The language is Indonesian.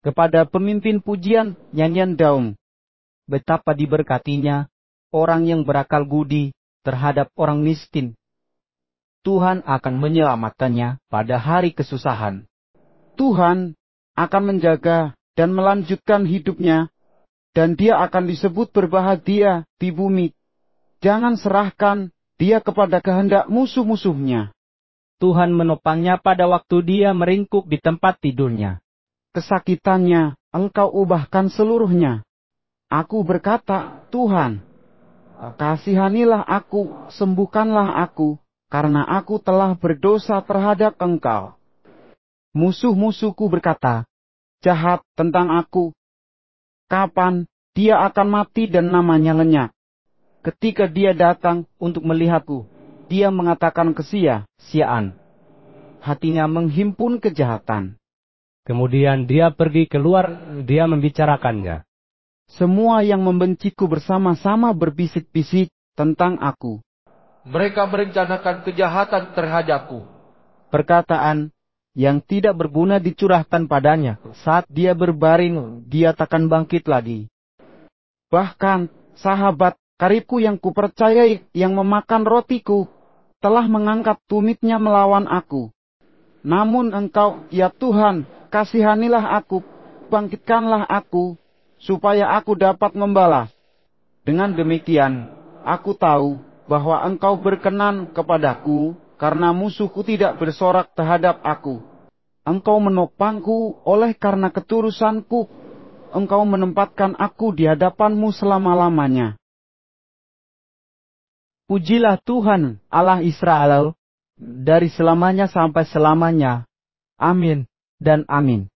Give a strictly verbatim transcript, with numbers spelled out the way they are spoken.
kepada pemimpin pujian nyanyian Daum. Betapa diberkatinya orang yang berakal budi terhadap orang miskin. Tuhan akan menyelamatkannya pada hari kesusahan. Tuhan akan menjaga dan melanjutkan hidupnya, dan dia akan disebut berbahagia di bumi. Jangan serahkan dia kepada kehendak musuh-musuhnya. Tuhan menopangnya pada waktu dia meringkuk di tempat tidurnya. Kesakitannya engkau ubahkan seluruhnya. Aku berkata, Tuhan, kasihanilah aku, sembuhkanlah aku, karena aku telah berdosa terhadap engkau. Musuh-musuhku berkata jahat tentang aku. Kapan dia akan mati dan namanya lenyap? Ketika dia datang untuk melihatku, dia mengatakan kesia-siaan. Hatinya menghimpun kejahatan. Kemudian dia pergi keluar, dia membicarakannya. Semua yang membenciku bersama-sama berbisik-bisik tentang aku. Mereka merencanakan kejahatan terhadapku. Perkataan yang tidak berguna dicurahkan padanya. Saat dia berbaring, dia takkan bangkit lagi. Bahkan sahabat karibku yang kupercayai yang memakan rotiku telah mengangkat tumitnya melawan aku. Namun engkau, ya Tuhan, kasihanilah aku, bangkitkanlah aku, supaya aku dapat membalas. Dengan demikian, aku tahu bahwa engkau berkenan kepadaku, karena musuhku tidak bersorak terhadap aku. Engkau menopangku oleh karena keturusanku. Engkau menempatkan aku di hadapanmu selama-lamanya. Pujilah Tuhan, Allah Israel, dari selamanya sampai selamanya. Amin dan amin.